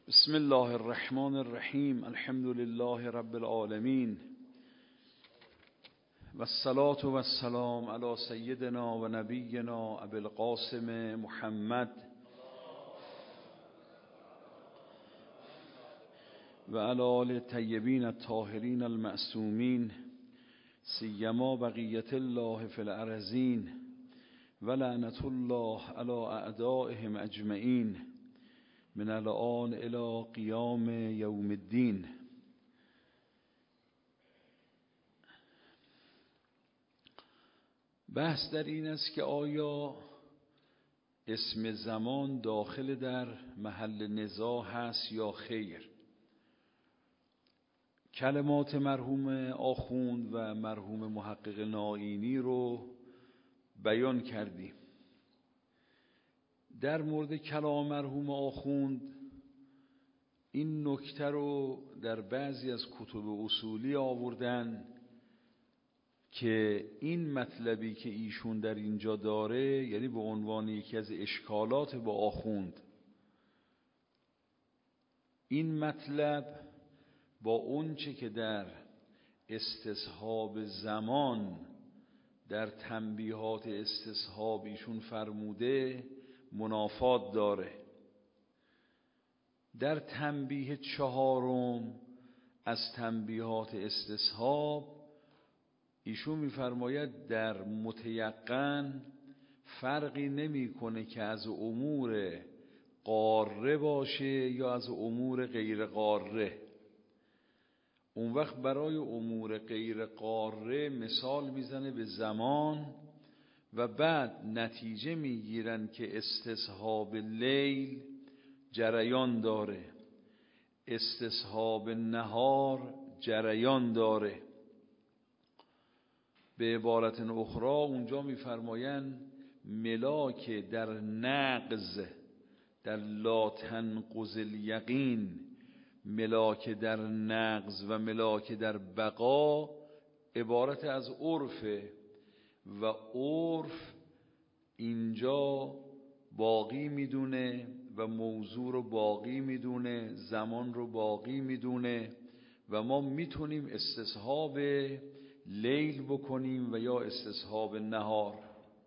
بسم الله الرحمن الرحیم. الحمد لله رب العالمین و الصلاة و السلام علی سیدنا و نبینا ابی القاسم محمد و علی آل الطیبین الطاهرین المعصومین سیما بقیة الله فی الارضین و لعنة الله علی اعدائهم اجمعین من الآن الی قیام یوم الدین. بحث در این است که آیا اسم زمان داخل در محل نزاع هست یا خیر. کلمات مرحوم آخوند و مرحوم محقق نائینی رو بیان کردیم. در مورد کلام مرحوم آخوند این نکته رو در بعضی از کتب اصولی آوردن که این مطلبی که ایشون در اینجا داره، یعنی به عنوان یکی از اشکالات با آخوند، این مطلب با اون چه که در استصحاب زمان در تنبیهات استصحاب ایشون فرموده منافات داره. در تنبیه 4 از تنبیهات استصحاب ایشون می‌فرماید در متیقن فرقی نمی‌کنه که از امور قاره باشه یا از امور غیر قاره. اون وقت برای امور غیر قاره مثال میزنه به زمان و بعد نتیجه میگیرن که استصحاب لیل جریان داره، استصحاب نهار جریان داره. به عبارت اخرى اونجا میفرمایند ملاک در نقض در لا تنقض الیقین، ملاک در نقض و ملاک در بقا عبارت از عرفه و عرف اینجا باقی میدونه و موضوع رو باقی میدونه، زمان رو باقی میدونه و ما میتونیم استصحاب لیل بکنیم و یا استصحاب نهار.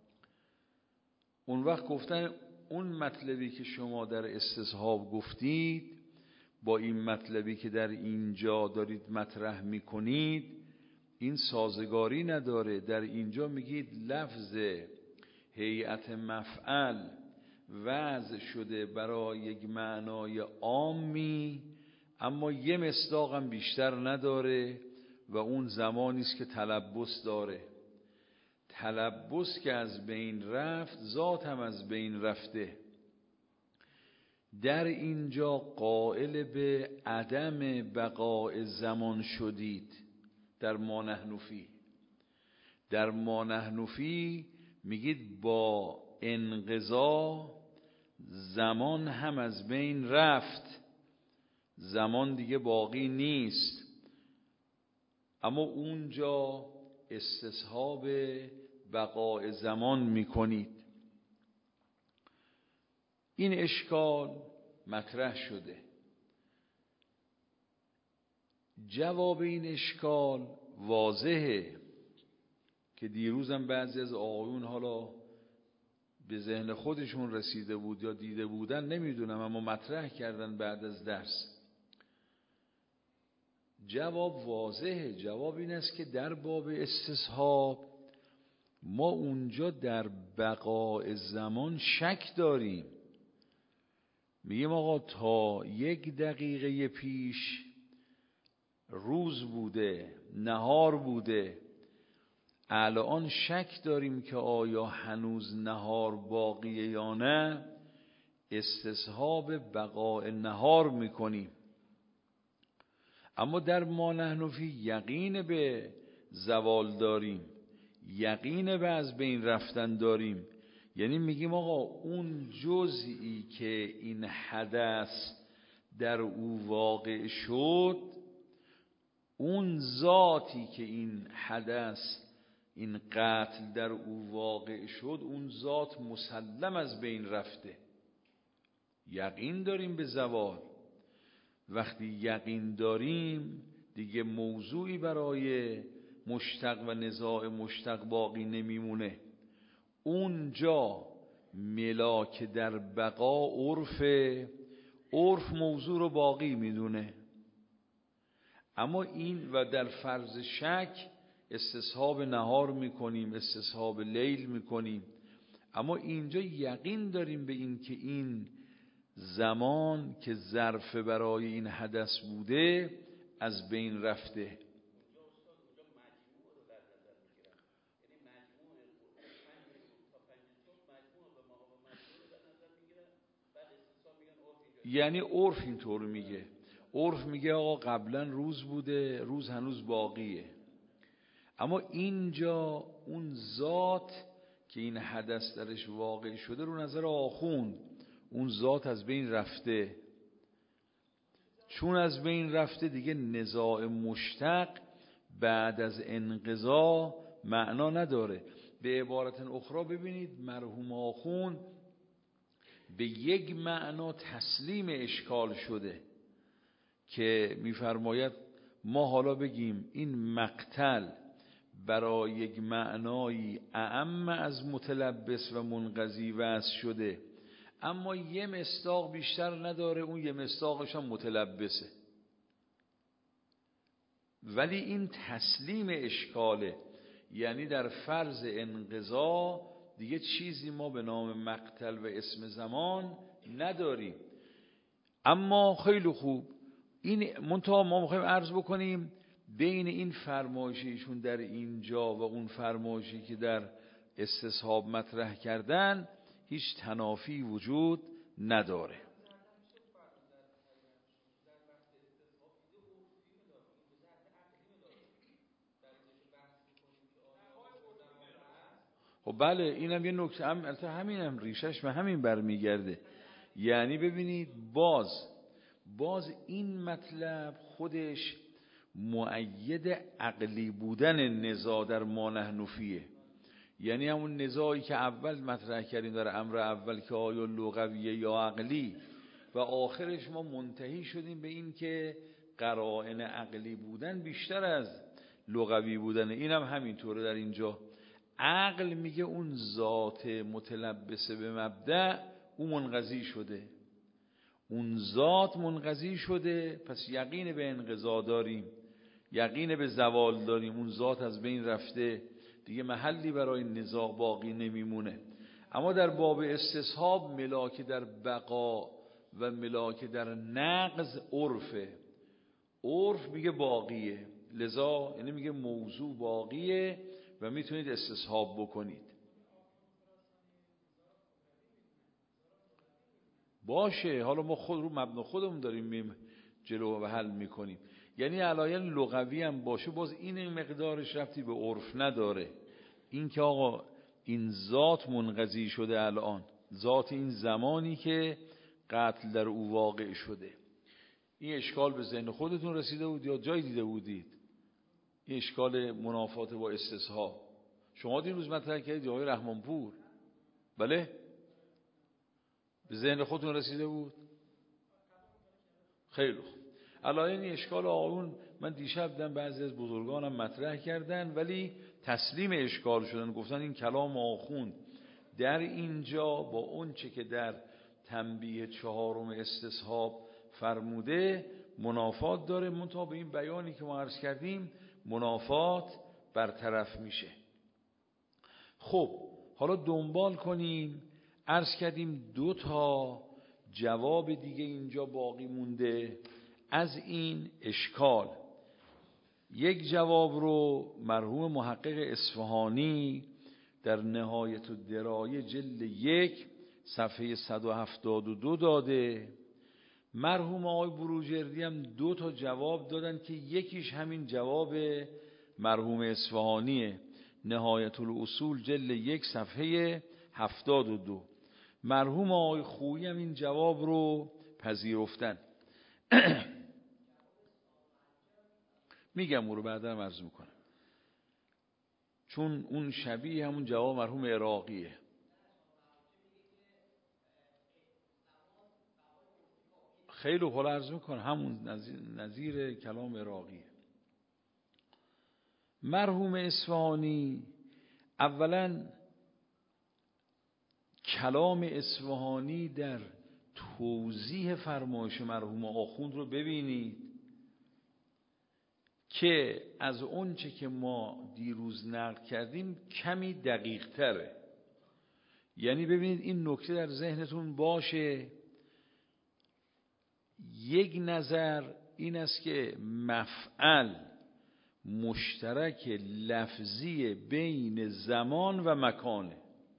اون وقت گفتن اون مطلبی که شما در استصحاب گفتید با این مطلبی که در اینجا دارید مطرح میکنید این سازگاری نداره. در اینجا میگید لفظ هیئت مفعل وضع شده برای یک معنای عامی، اما یه مصداق هم بیشتر نداره و اون زمانی است که تلبس داره. تلبس که از بین رفت، ذات هم از بین رفته. در اینجا قائل به عدم بقاء زمان شدید. در ما نحن فی، در ما نحن فی میگید با انقضا زمان هم از بین رفت، زمان دیگه باقی نیست، اما اونجا استصحاب بقاء زمان میکنید. این اشکال مطرح شده. جواب این اشکال واضحه که دیروزم بعضی از آقایون حالا به ذهن خودشون رسیده بود یا دیده بودن نمیدونم، اما مطرح کردن بعد از درس. جواب واضحه. جواب این است که در باب استصحاب ما اونجا در بقاء زمان شک داریم. میگیم آقا تا 1 دقیقه پیش روز بوده، نهار بوده، الان شک داریم که آیا هنوز نهار باقیه یا نه، استصحاب بقاء نهار میکنیم. اما در ما نحن فی یقین به زوال داریم، یقین به از بین رفتن داریم. یعنی میگیم آقا اون جزئی که این حدث در او واقع شد، اون ذاتی که این حدث این قتل در او واقع شد، اون ذات مسلم از بین رفته. یقین داریم به زوال. وقتی یقین داریم دیگه موضوعی برای مشتق و نزاع مشتق باقی نمیمونه. اونجا ملاک در بقا عرف موضوع رو باقی میدونه. اما این و در فرض شک استصحاب نهار میکنیم، استصحاب لیل میکنیم، اما اینجا یقین داریم به این که این زمان که ظرف برای این حدث بوده از بین رفته. یعنی عرف اینطور میگه، عرف میگه آقا قبلا روز بوده، روز هنوز باقیه. اما اینجا اون ذات که این حدث درش واقع شده رو نظر آخوند اون ذات از بین رفته. چون از بین رفته دیگه نزاع مشتق بعد از انقضا معنا نداره. به عبارت اخرى ببینید مرحوم آخوند به یک معنا تسلیم اشکال شده که میفرماید ما حالا بگیم این مقتل برای یک معنایی اعم از متلبس و منقضی وضع شده، اما یه مصداق بیشتر نداره، اون یه مصداقش هم متلبسه، ولی این تسلیم اشکاله. یعنی در فرض انقضا دیگه چیزی ما به نام مقتل و اسم زمان نداریم. اما خیلی خوب، این منتها ما میخوایم عرض بکنیم بین این فرمایشیشون در اینجا و اون فرمایشی که در استصحاب مطرح کردن هیچ تنافی وجود نداره. خب بله، اینم یه نکته، همینم ریشش به همین برمیگرده. یعنی ببینید باز این مطلب خودش مؤید عقلی بودن نزاع در ما نحن فیه. یعنی همون نزاعی که اول مطرح کردیم در امر اول که آیا لغویه یا عقلی، و آخرش ما منتهی شدیم به این که قرائن عقلی بودن بیشتر از لغوی بودن. اینم همینطوره. در اینجا عقل میگه اون ذات متلبسه به مبدأ اون منقضی شده، اون ذات منقضی شده، پس یقین به انقضا داریم، یقین به زوال داریم، اون ذات از بین رفته، دیگه محلی برای نزاع باقی نمیمونه. اما در باب استصحاب ملاک در بقا و ملاک در نقض عرف میگه باقیه، لذا یعنی میگه موضوع باقیه و میتونید استصحاب بکنید. باشه، حالا ما خود رو مبنا خودمون داریم جلو و حل میکنیم. یعنی علایل لغوی هم باشه باز این مقدارش ربطی به عرف نداره. این که آقا این ذات منقضی شده، الان ذات این زمانی که قتل در او واقع شده، این اشکال به ذهن خودتون رسیده بود یا جای دیده بودید؟ این اشکال منافات با استصحاب شما دیروز مطرح کردید آقای رحمانپور، بله؟ به ذهن خودتون رسیده بود؟ خیلی خوب. علایل این اشکال آقایون من دیشب دیدم بعضی از بزرگانم مطرح کردن ولی تسلیم اشکال شدن، گفتن این کلام آخوند در اینجا با اون چه که در تنبیه 4 استصحاب فرموده منافات داره، منتها به این بیانی که ما عرض کردیم منافات برطرف میشه. خب حالا دنبال کنیم. عرض کردیم 2 جواب دیگه اینجا باقی مونده از این اشکال. یک جواب رو مرحوم محقق اصفهانی در نهایت الدرایه جلد 1 صفحه 172 داده. مرحوم آقای بروجردی هم 2 جواب دادن که یکیش همین جواب مرحوم اصفهانیه، نهایت الاصول جلد 1 صفحه 72. مرحوم آقای خویی هم این جواب رو پذیرفتن. میگم او رو بعدا عرض میکنم چون اون شبیه همون جواب مرحوم عراقیه. خیلی حالا عرض میکنم همون نظیر کلام عراقیه. مرحوم اصفهانی اولا کلام اصفهانی در توضیح فرمایش مرحوم آخوند رو ببینید که از اون چه که ما دیروز نقل کردیم کمی دقیق تره. یعنی ببینید این نکته در ذهنتون باشه. یک نظر این است که مفعل مشترک لفظی بین زمان و مکانه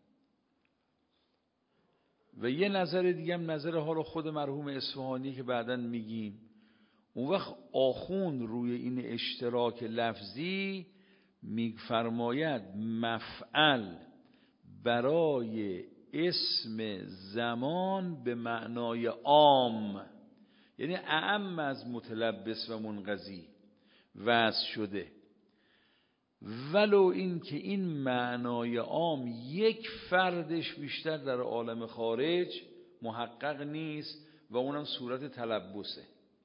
و یه نظر دیگه هم نظر حال خود مرحوم اصفهانی که بعداً میگیم. اون وقت آخوند روی این اشتراک لفظی میفرماید مفعل برای اسم زمان به معنای عام، یعنی اعم از متلبس و منقضی وضع شده، ولو این که این معنای عام یک فردش بیشتر در عالم خارج محقق نیست و اونم صورت تلبسه.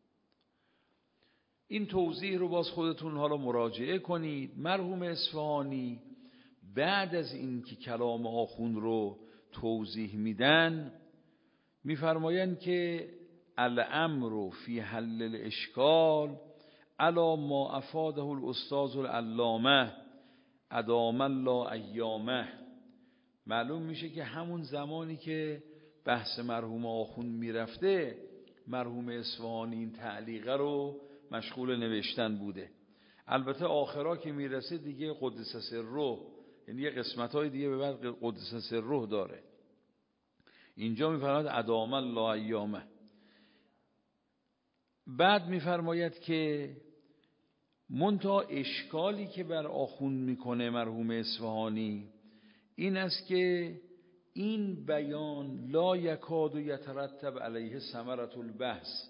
این توضیح رو باز خودتون حالا مراجعه کنید. مرحوم اصفهانی بعد از این که کلام آخوند رو توضیح میدن میفرمایند که الامر فی حل الاشکال علی ما افاده الاستاذ العلامه ادام الله ایامه. معلوم میشه که همون زمانی که بحث مرحوم آخوند میرفته مرحوم اصفهانی این تعلیقه رو مشغول نوشتن بوده. البته آخرا که میرسه دیگه قدس سره، یعنی یه قسمت‌های دیگه به بعد قدس سره داره. اینجا میفرماید ادام الله ایامه. بعد میفرماید که منتها اشکالی که بر آخوند میکنه مرحوم اصفهانی این است که این بیان لا یکاد یترتب علیه ثمرة البحث.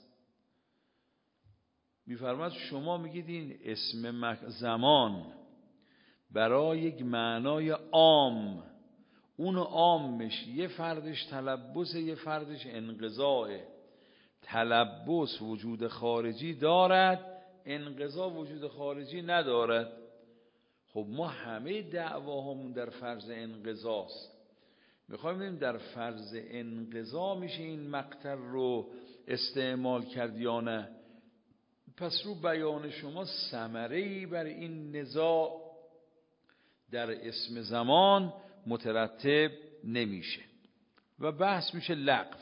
میفرماید شما میگید این اسم زمان برای یک معنای عام، اون عامش یه فردش تلبس یه فردش انقضاء. تلبس وجود خارجی دارد، انقضا وجود خارجی ندارد. خب ما همه دعواهامون در فرض انقضاست. میخوایم ببینیم در فرض انقضا میشه این مقطع رو استعمال کرد یا نه. پس رو بیان شما ثمره‌ای بر این نزاع در اسم زمان مترتب نمیشه و بحث میشه لغو.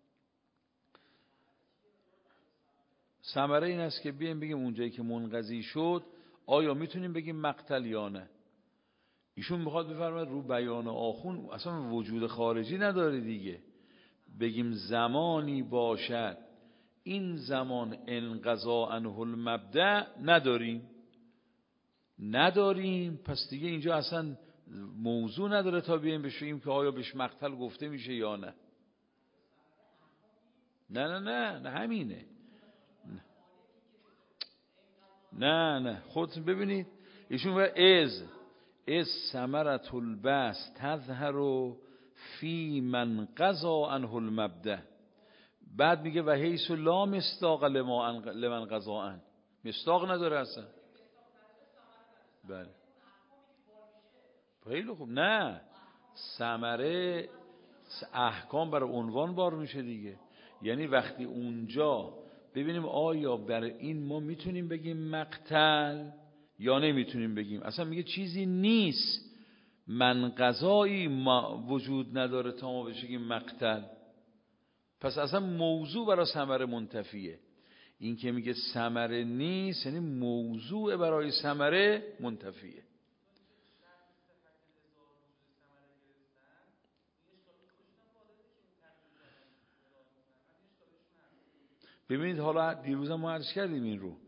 ثمره این است که بیایم بگیم اونجایی که منقضی شد آیا میتونیم بگیم مقتل یا نه. ایشون میخواد بفرماید رو بیان آخوند اصلا وجود خارجی نداره دیگه. بگیم زمانی باشد این زمان انقضا عنه المبدأ نداریم. پس دیگه اینجا اصلا موضوع نداره تا بیایم بشیم که آیا بهش مقتل گفته میشه یا نه. نه همینه. نه خودتون ببینید ایشون از ثمرة البحث تظهر فی من قضا عنه المبدأ. بعد میگه و حیث لا مصداق لمن قضا عنه. مصداق نداره اصلا. بله خیلی خوب. نه ثمره احکام برای عنوان بار میشه دیگه. یعنی وقتی اونجا ببینیم آیا بر این ما میتونیم بگیم مقتل یا نمیتونیم بگیم. اصلا میگه چیزی نیست من قضایی وجود نداره تا ما بگیم مقتل. پس اصلا موضوع برای ثمره منتفیه. این که میگه ثمره نیست یعنی موضوع برای ثمره منتفیه. ببینید حالا دیروز ما عرض کردیم این رو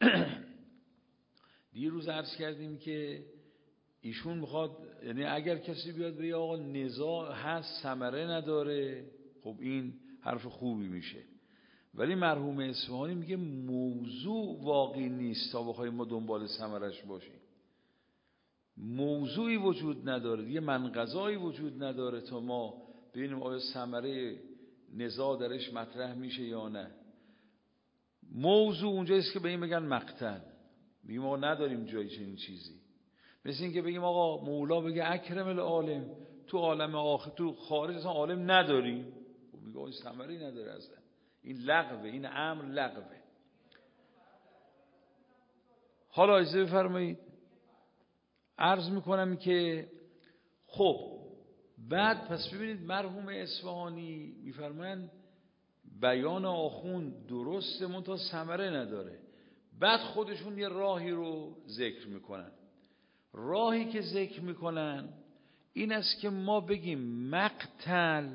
دیروز عرض کردیم که ایشون میخواد، یعنی اگر کسی بیاد بگه آقا نزاع هست ثمره نداره، خب این حرف خوبی میشه. ولی مرحوم اصفهانی میگه موضوع واقعی نیست تا بخوایم ما دنبال ثمرش باشیم. موضوعی وجود نداره، یه منقضایی وجود نداره تا ما ببینیم آیا ثمره نزاع درش مطرح میشه یا نه. موضوع اونجاییست که به این بگن مقتل. میگیم آقا نداریم جایی چنین چیزی. مثل این که بگیم آقا مولا بگه اکرم العالم، تو عالم آخر تو خارج اصلا عالم نداریم. میگه این ثمری نداره اصلا، این لغوه، این امر لغوه. حالا اجازه بفرمایید عرض میکنم که خب بعد پس ببینید مرحوم اصفهانی میفرمایند بیان آخوند درسته منتها ثمره نداره. بعد خودشون یه راهی رو ذکر میکنن. راهی که ذکر میکنن این است که ما بگیم مقتل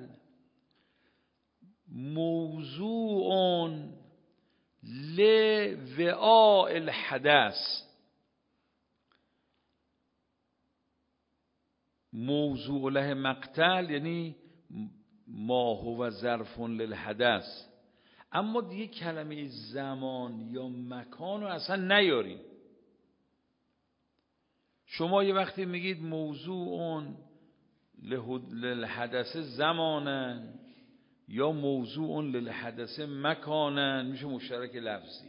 موضوع لوعاء الحدث. موضوع له مقتل یعنی ما هو ظرف للحدث. اما دیگه کلمه زمان یا مکان رو اصلا نیاریم. شما یه وقتی میگید موضوع للحدث زمانن یا موضوع للحدث مکانن میشه مشترک لفظی.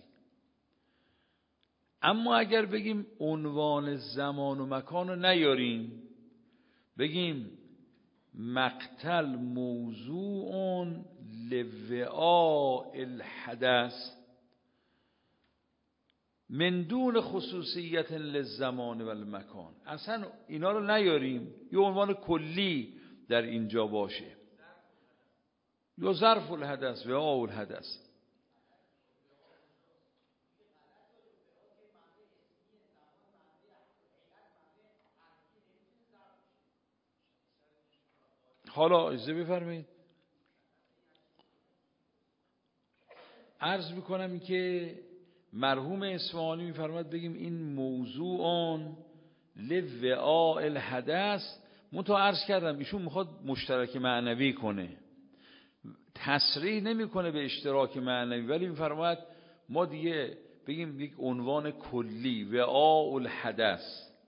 اما اگر بگیم عنوان زمان و مکان رو نیاریم، بگیم مقتل موضوع لوعاء الحدث من دون خصوصیت للزمان و المکان، اصلا اینا رو نیاریم، یه عنوان کلی در اینجا باشه، یا ظرف الحدث وعاء الحدث. حالا اجازه بفرمایید عرض میکنم که مرحوم اصفهانی میفرماد بگیم این موضوع لوعاء الحدث. منتها عرض کردم ایشون میخواد مشترک معنوی کنه، تصریح نمیکنه به اشتراک معنوی، ولی میفرماد ما دیگه بگیم یک عنوان کلی وعاء الحدث.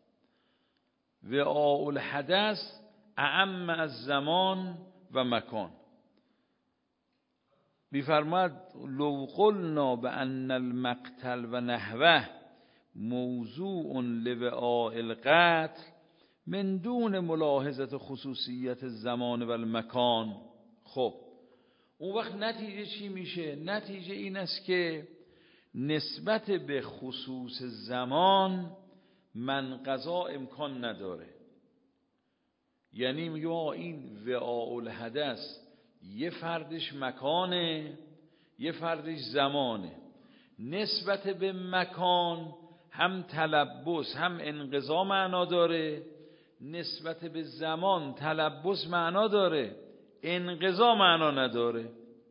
وعاء الحدث اعم از زمان و مکان. میفرماد لو قلنا بان المقتل و نحوه موضوع لوعاء القتل من دون ملاحظه خصوصیت الزمان و المکان. خب اون وقت نتیجه چی میشه؟ نتیجه این است که نسبت به خصوص زمان من قضا امکان نداره. یعنی میگه آقا این وعاء الحدث یه فردش مکانه یه فردش زمانه. نسبت به مکان هم تلبس هم انقضا معنا داره، نسبت به زمان تلبس معنا داره انقضا معنا نداره.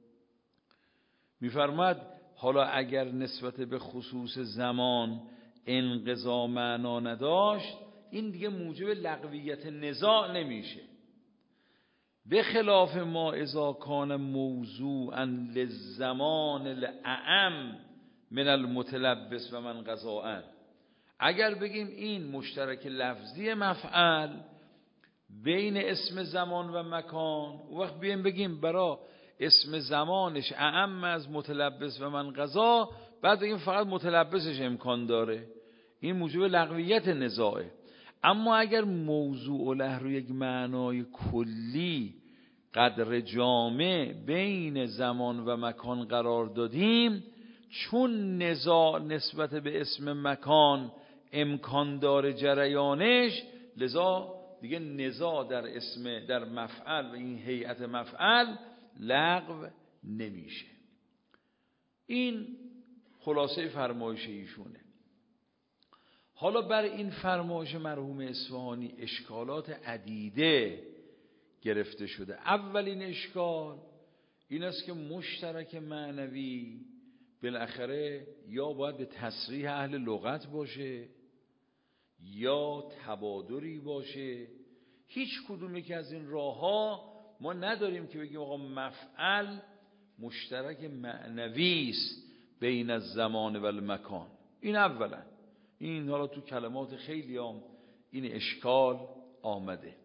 میفرماد حالا اگر نسبت به خصوص زمان انقضا معنا نداشت این دیگه موجب لغویت نزاع نمیشه. به خلاف ما اذا کان موضوعا للزمان الاعم من المتلبس و من قضاء. اگر بگیم این مشترک لفظی مفعل بین اسم زمان و مکان، اون وقت بیایم بگیم برای اسم زمانش اعم از متلبس و من قضا، بعد بگیم فقط متلبسش امکان داره، این موجب لغویت نزاعه. اما اگر موضوع له رو یک معنای کلی قدر جامع بین زمان و مکان قرار دادیم، چون نزاع نسبت به اسم مکان امکان داره جریانش، لذا دیگه نزاع در اسم در مفعل و این هیئت مفعل لغو نمیشه. این خلاصه فرمایش ایشونه. حالا بر این فرمایش مرحوم اصفهانی اشکالات عدیده گرفته شده. اولین اشکال این است که مشترک معنوی بالاخره یا باید به تصریح اهل لغت باشه یا تبادری باشه. هیچ کدوم که از این راه ها ما نداریم که بگیم آقا مفعل مشترک معنوی است بین الزمان و المکان. این اولا، این حالا تو کلمات خیلی هم این اشکال آمده.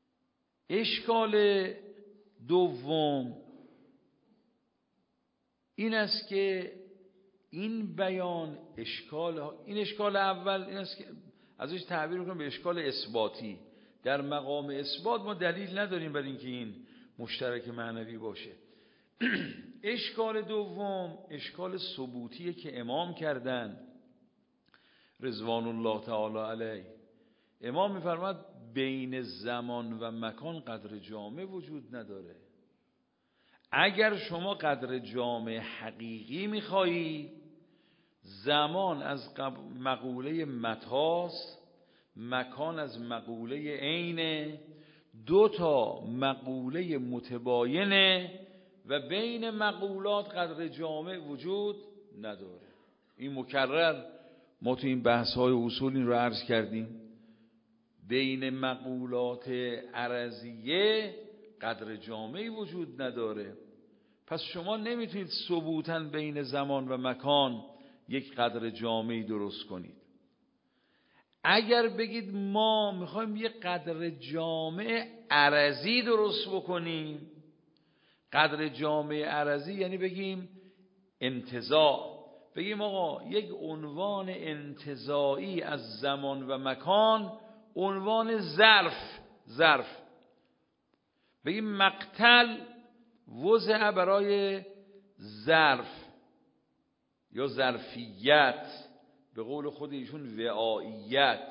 اشکال دوم این است که این بیان این اشکال اول این است که ازش تعبیر میکنم به اشکال اثباتی. در مقام اثبات ما دلیل نداریم برای اینکه این مشترک معنوی باشه. اشکال دوم اشکال ثبوتیه که امام کردن رضوان الله تعالی علیه. امام میفرماد بین زمان و مکان قدر جامع وجود نداره. اگر شما قدر جامع حقیقی میخوایی، زمان از مقوله متاست، مکان از مقوله عینه، دو تا مقوله متباینه و بین مقولات قدر جامع وجود نداره. این مکرر ما تو این بحث‌های اصول این رو عرض کردیم. بین مقولات عرضیه قدر جامعی وجود نداره. پس شما نمیتونید ثبوتاً بین زمان و مکان یک قدر جامعی درست کنید. اگر بگید ما میخوایم یک قدر جامع عرضی درست بکنیم، قدر جامع عرضی یعنی بگیم انتزاع، بگیم آقا یک عنوان انتزاعی از زمان و مکان، عنوان ظرف بگیم مقتل وضع برای ظرف یا ظرفیت، به قول خود ایشون وعاییت.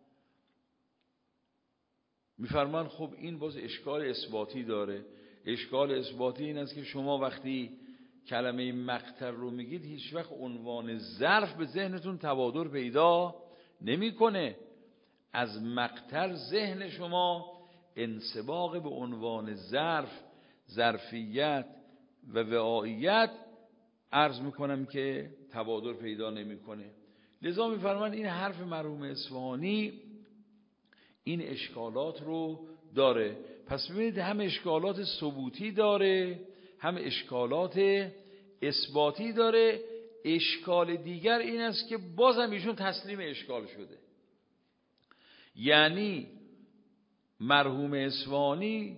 میفرمان خب این باز اشکال اثباتی داره. اشکال اثباتی این است که شما وقتی کلمه مقتل رو میگید هیچ وقت عنوان ظرف به ذهنتون تبادر پیدا نمیکنه. از مقتل ذهن شما انسباق به عنوان ظرفیت و وعاییت عرض میکنم که تبادر پیدا نمیکنه. لذا میفرمان این حرف مرحوم اصفهانی این اشکالات رو داره. پس ببینید هم اشکالات ثبوتی داره هم اشکالات اثباتی داره. اشکال دیگر این است که بازم ایشون تسلیم اشکال شده. یعنی مرحوم اصفهانی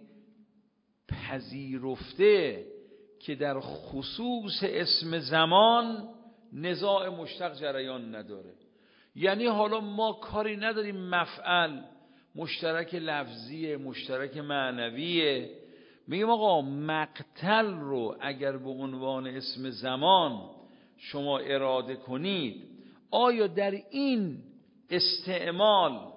پذیرفته که در خصوص اسم زمان نزاع مشتق جریان نداره. یعنی حالا ما کاری نداریم مفعل مشترک لفظیه مشترک معنویه، میگیم آقا مقتل رو اگر به عنوان اسم زمان شما اراده کنید، آیا در این استعمال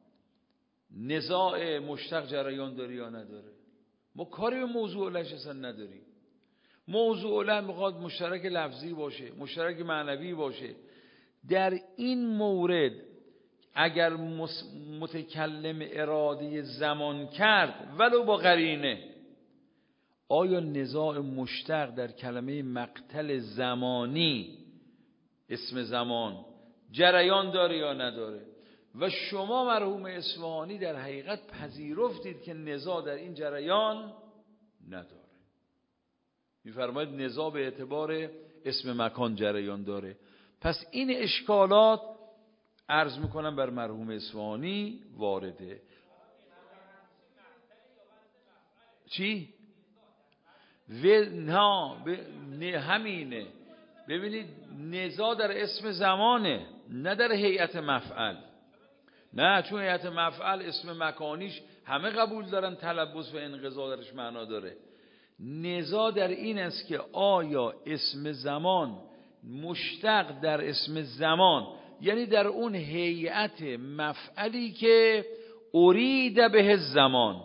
نزاع مشتق جریان داره یا نداره؟ ما کاری به موضوع علش اصلا نداریم. موضوع علم میخواد مشترک لفظی باشه مشترک معنوی باشه. در این مورد اگر متکلم اراده زمان کرد ولو با قرینه، آیا نزاع مشتق در کلمه مقتل زمانی اسم زمان جریان داره یا نداره؟ و شما مرحوم اصفهانی در حقیقت پذیرفتید که نزاع در این جریان نداره. میفرماید نزاع به اعتبار اسم مکان جریان داره. پس این اشکالات عرض میکنم بر مرحوم اصفهانی وارده. چی؟ همینه. ببینید نزاع در اسم زمانه نه در هیئت مفعل. نه، چون هیئت مفعل اسم مکانیش همه قبول دارن تلبس و انقضا درش معنا داره. نزاع در این است که آیا اسم زمان مشتق در اسم زمان، یعنی در اون هیئت مفعلی که ارید به زمان.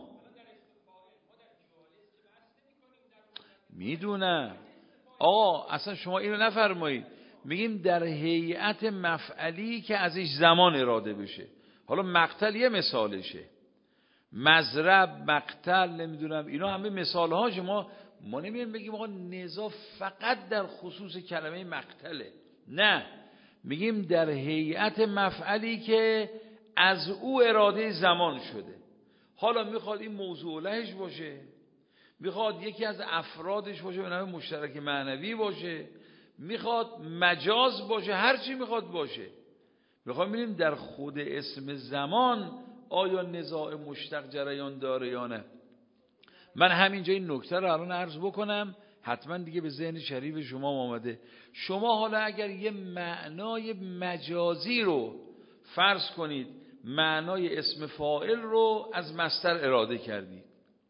میدونم آقا اصلا شما اینو نفرمایید، میگیم در هیئت مفعلی که ازش زمان اراده بشه. حالا مقتل یه مثالشه، مضرب، مقتل، نمیدونم اینا همه مثال هاشه. ما نمیگیم بگیم آقا نزاع فقط در خصوص کلمه مقتله. نه، میگیم در هیئت مفعلی که از او اراده زمان شده. حالا میخواد این موضوع لهش باشه، میخواد یکی از افرادش باشه به نام مشترک معنوی باشه، میخواد مجاز باشه، هر چی میخواد باشه. میخوام ببینیم در خود اسم زمان آیا نزاع مشتق جریان داره یا نه. من همینجا این نکته رو الان عرض بکنم، حتما دیگه به ذهن شریف شما آمده. شما حالا اگر یه معنای مجازی رو فرض کنید، معنای اسم فاعل رو از مصدر اراده کردید،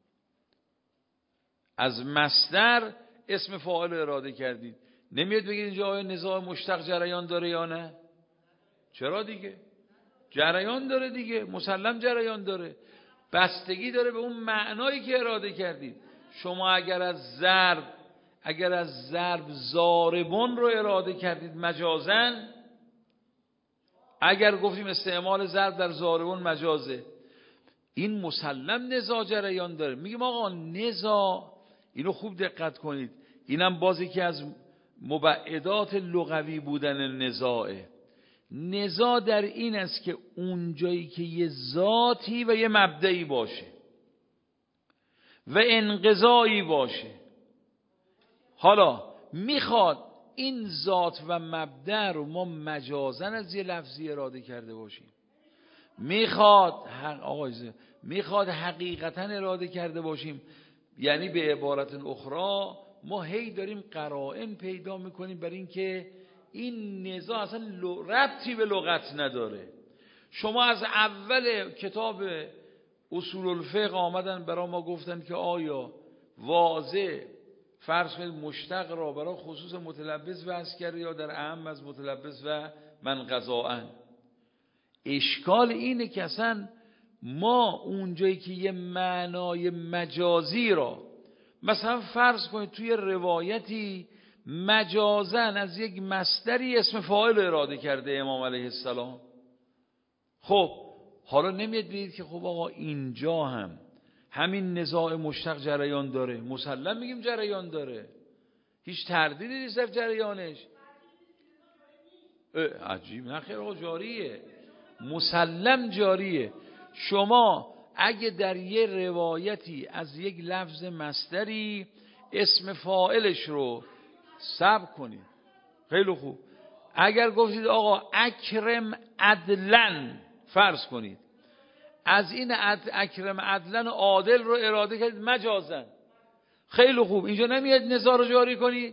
از مصدر اسم فاعل رو اراده کردید، نمیاد بگید اینجا آیا نزاع مشتق جریان داره یا نه؟ چرا دیگه؟ جریان داره دیگه، مسلم جریان داره، بستگی داره به اون معنایی که اراده کردید. شما اگر از ضرب ضاربون رو اراده کردید مجازن، اگر گفتیم استعمال ضرب در ضاربون مجازه، این مسلم نزاع جریان داره. میگیم آقا نزاع، اینو خوب دقت کنید، اینم بازی که از مبعدات لغوی بودن نزاعه. نزاع در این است که اون جایی که یه ذاتی و یه مبدئی باشه و انقضایی باشه، حالا میخواد این ذات و مبدأ رو ما مجازن از یه لفظی اراده کرده باشیم، میخواد حقیقتا اراده کرده باشیم، یعنی به عبارت اخرى ما هی داریم قرائن پیدا میکنیم برای اینکه این نزاع اصلا ربطی به لغت نداره. شما از اول کتاب اصول الفقه آمدن برای ما گفتن که آیا واضح فرض کنید مشتق را برای خصوص متلبس وضع کرده یا در اعم از متلبس و من قضاءن. اشکال اینه که اصلا ما اونجایی که یه معنای مجازی را مثلا فرض کنید توی روایتی مجازن از یک مصدری اسم فاعل اراده کرده امام علیه السلام، خب حالا نمیاد بگید که خب آقا اینجا هم همین نزاع مشتق جریان داره، مسلم میگیم جریان داره، هیچ تردیدی نیست در جریانش. عجیب، نه خیر آقا جاریه، مسلم جاریه. شما اگه در یه روایتی از یک لفظ مصدری اسم فاعلش رو صبر کنید، خیلی خوب، اگر گفتید آقا اکرم عدلن، فرض کنید از این اکرم عدلن عادل رو اراده کردید مجازن، خیلی خوب، اینجا نمیاد نزاع رو جاری کنید؟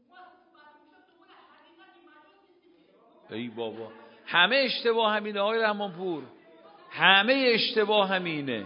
ای بابا همه اشتباه همینه های رحمانپور، همه اشتباه همینه،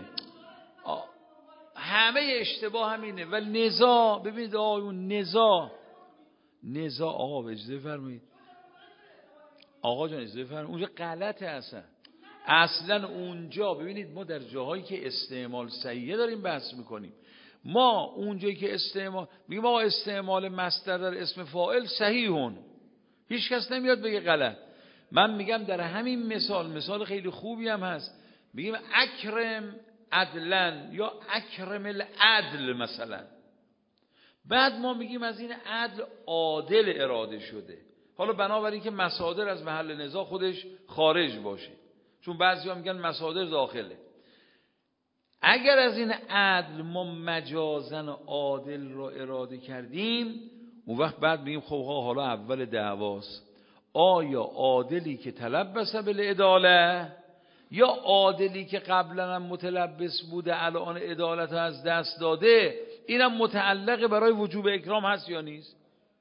همه اشتباه همینه. و نزاع، ببینید آقایون، نزاع آقا اجازه فرمایید، آقا جان اجازه فرمایید، اونجا غلطه اصلا اونجا ببینید ما در جاهایی که استعمال صحیحه داریم بحث میکنیم، ما اونجایی که میگیم آقا استعمال مصدر در اسم فاعل صحیحون، هیچ کس نمیاد بگه غلط. من میگم در همین مثال خیلی خوبی هم هست، میگیم اکرم عدلن یا اکرم العدل مثلا، بعد ما میگیم از این عدل عادل اراده شده، حالا بنابراین که مصادر از محل نزاع خودش خارج باشه، چون بعضیا میگن مصادر داخله. اگر از این عدل ما مجازن عادل رو اراده کردیم، اون وقت بعد میگیم خب حالا اول دعواست، آیا عادلی که تلبس بالعداله یا عادلی که قبلا هم متلبس بوده الان عدالت از دست داده، اینم متعلق برای وجوب اکرام هست یا نیست؟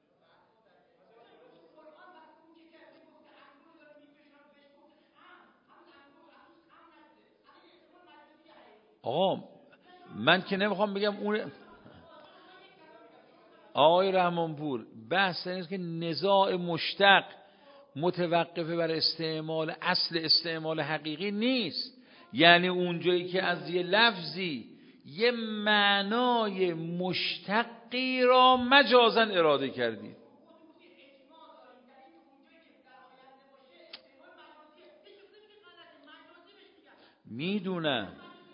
آقا من که نمیخوام بگم اون آقای رحمانپور، بحث اینه که نزاع مشتق متوقفه بر استعمال اصل استعمال حقیقی نیست، یعنی اونجایی که از یه لفظی یه معنای مشتقی را مجازن اراده کردید. میدونم،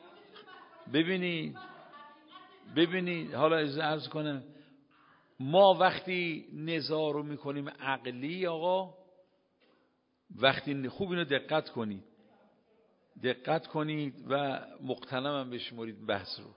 ببینید حالا عرض کنم، ما وقتی نزاع رو میکنیم عقلی، آقا وقتی خوب اینو دقت کنید و مقتنمم بشمارید بحث رو.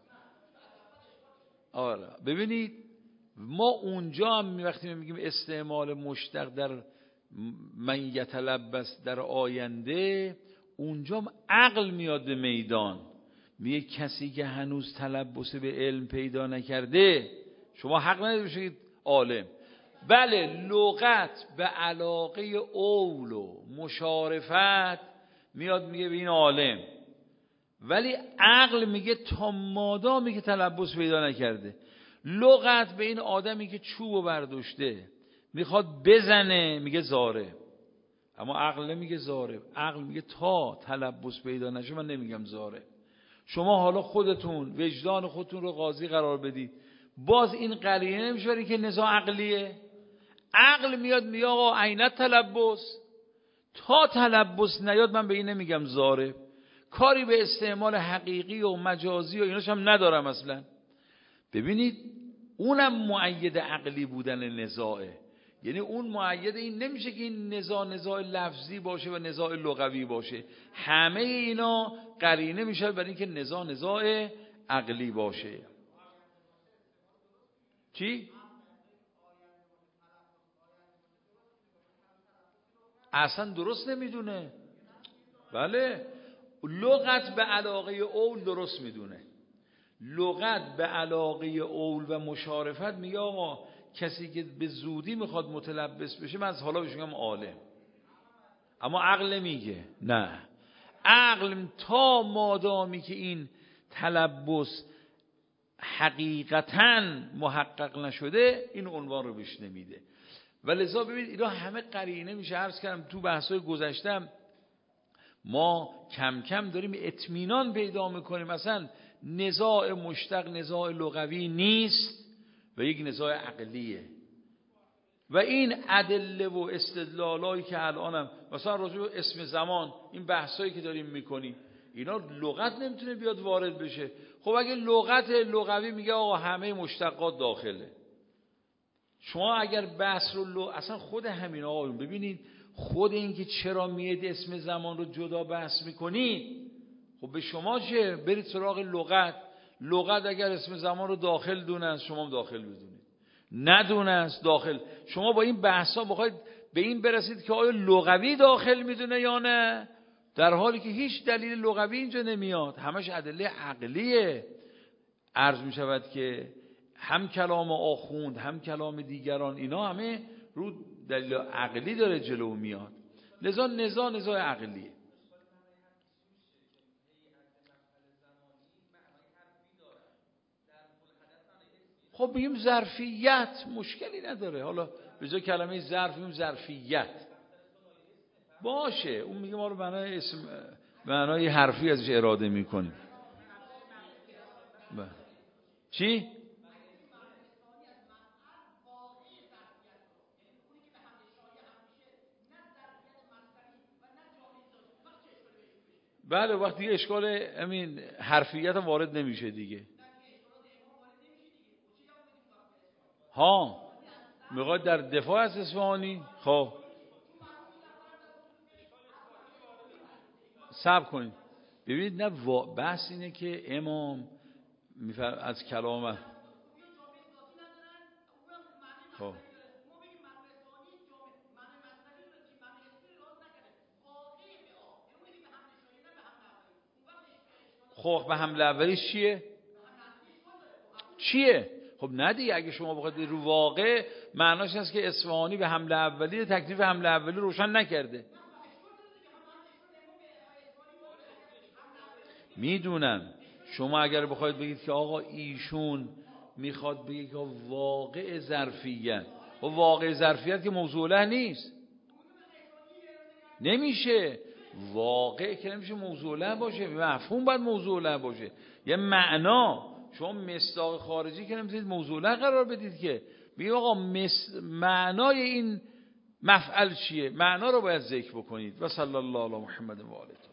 آره ببینید، ما اونجا هم وقتی میگیم استعمال مشتق در من یتلبس در آینده، اونجا هم عقل میاد به میدان، میگه کسی که هنوز تلبس به علم پیدا نکرده شما حق ندارید عالم. بله لغت به علاقه اول و مشارفت میاد میگه به این عالم، ولی عقل میگه تا مادامی که تلبس پیدا نکرده. لغت به این آدمی که چوبو برداشته میخواد بزنه میگه زاره، اما عقل نمیگه زاره. عقل میگه تا تلبس پیدا نشه من نمیگم زاره. شما حالا خودتون وجدان خودتون رو قاضی قرار بدید، باز این قرینه نمیشه برای که نزاع عقلیه. عقل میاد میگه آقا عینت تلبس، تا تلبس نیاد من به این نمیگم زاره. کاری به استعمال حقیقی و مجازی و ایناش هم ندارم اصلا. ببینید اونم مؤید عقلی بودن نزاعه، یعنی اون مؤید این نمیشه که این نزاع لفظی باشه و نزاع لغوی باشه، همه اینا قرینه میشه برای اینکه نزاع عقلی باشه. چی؟ اصلا درست نمیدونه. بله لغت به علاقه اول درست میدونه. لغت به علاقه اول و مشارفت میگه آقا کسی که به زودی میخواد متلبس بشه من از حالا بهش میگم عالم. اما عقل نمیگه، نه، عقل تا مادامی که این تلبس حقیقتاً محقق نشده این عنوان رو بهش نمیده. ولذا ببینید اینا همه قرینه میشه. عرض کردم تو بحث‌های گذشتم ما کم کم داریم اطمینان پیدا میکنیم مثلا نزاع مشتق نزاع لغوی نیست و یک نزاع عقلیه. و این ادله و استدلالایی که الانم مثلا راجع به اسم زمان این بحثایی که داریم میکنیم اینا لغت نمیتونه بیاد وارد بشه. خب اگه لغت لغوی میگه آقا همه مشتقات داخله، شما اگر بحث رو اصلا خود همین آقایون ببینید خود این که چرا میاد اسم زمان رو جدا بحث میکنید، خب به شما چه؟ برید سراغ لغت. لغت اگر اسم زمان رو داخل دونه شما هم داخل بدونید، ندونه داخل. شما با این بحثا بخواید به این برسید که آیا لغوی داخل میدونه یا نه، در حالی که هیچ دلیل لغوی اینجا نمیاد، همش ادله عقلیه. عرض میشود که هم کلام آخوند هم کلام دیگران اینا همه رو دلیل عقلی داره جلو میاد. لذا نزاع عقلیه. خب بگیم ظرفیت مشکلی نداره، حالا به جای کلمه ظرف بگیم ظرفیت باشه، اون میگه ما رو معنای اسم معنای حرفی ازش اراده میکنیم. چی؟ بله وقتی اشکال همین حرفیت وارد نمیشه دیگه. ها میخواد در دفاع از اصفهانی. خب صبر کنید ببینید، نه بحث اینه که امام از کلام خب خب به حمله اولیش چیه؟ خب نه دیگه، اگه شما بخواید رو واقع معناش هست که اصفهانی به حمله اولی تکلیف حمله اولی روشن نکرده. میدونم شما اگر بخواید بگید که آقا ایشون میخواد بگه که واقع ظرفیت و واقع ظرفیت که موضوع له نیست، نمیشه واقع که نمیشه موضوع له باشه، مفهوم باید موضوع له باشه. یه معنا شما مصداق خارجی که نمیتونید موضوع له قرار بدید که میگه آقا معنای این مفعل چیه، معنا رو باید ذکر بکنید. و صلی الله علی محمد و آله.